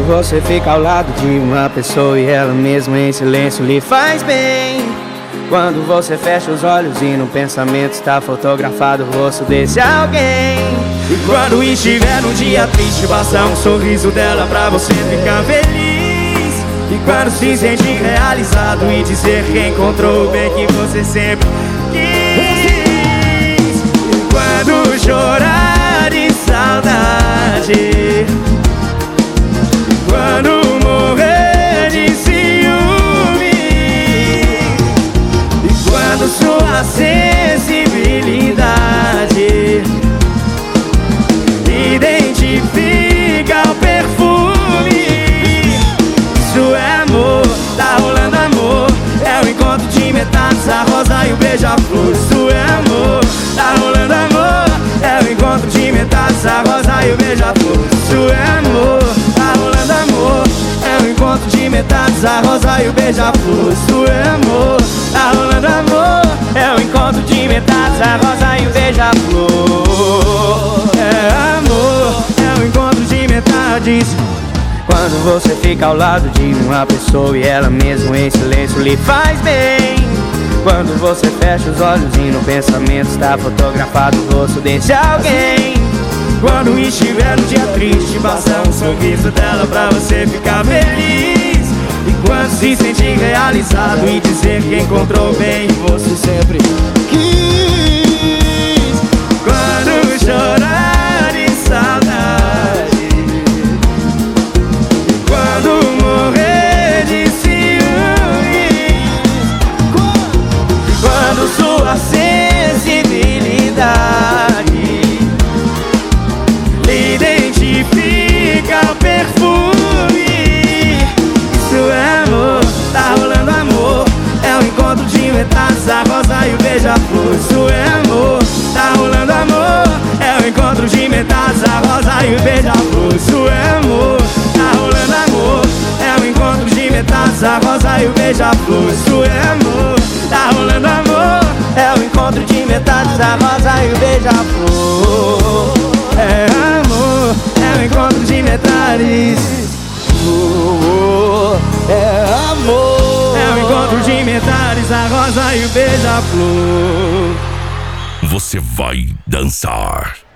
Quando você fica ao lado de uma pessoa e ela mesma em silêncio lhe faz bem. Quando você fecha os olhos e no pensamento está fotografado o rosto desse alguém. E quando estiver num dia triste, basta um sorriso dela pra você ficar feliz. E quando se sentir realizado e dizer que encontrou o bem que você sempre quis. E quando chorar de saudade, quando morrer de ciúme, e quando sua sensibilidade identifica o perfume, isso é amor, tá rolando amor. É o encontro de metades, a rosa e o beija-flor. Isso é amor, tá rolando amor. É o encontro de metades, a rosa e o beija-flor. Isso é amor, tá rolando amor. É o encontro de metades, a rosa e o beija-flor. Isso é amor, tá rolando amor. É o encontro de metades, a rosa e o beija-flor. É amor, é o encontro de metades. Quando você fica ao lado de uma pessoa e ela mesmo em silêncio lhe faz bem. Quando você fecha os olhos e no pensamento está fotografado o rosto desse alguém. Quando estiver no dia triste, basta um sorriso dela pra você ficar feliz. E quando se sentir realizado e dizer que encontrou bem você sempre quis. Quando chorar de saudade, quando morrer de ciúmes, quando sua sensibilidade identifica o perfume, isso é amor, tá rolando amor. É o encontro de metades, a rosa e o beija-flor. Isso é amor, tá rolando amor. É o encontro de metades, a rosa e o beija-flor. Isso é amor, tá rolando amor. É o encontro de metades, a rosa e o beija-flor. Isso é amor, tá rolando amor. É o encontro de metades, a rosa e o beija-flor. É amor, é o encontro de metades. É amor, é o encontro de metades, a rosa e o beija-flor. Você vai dançar.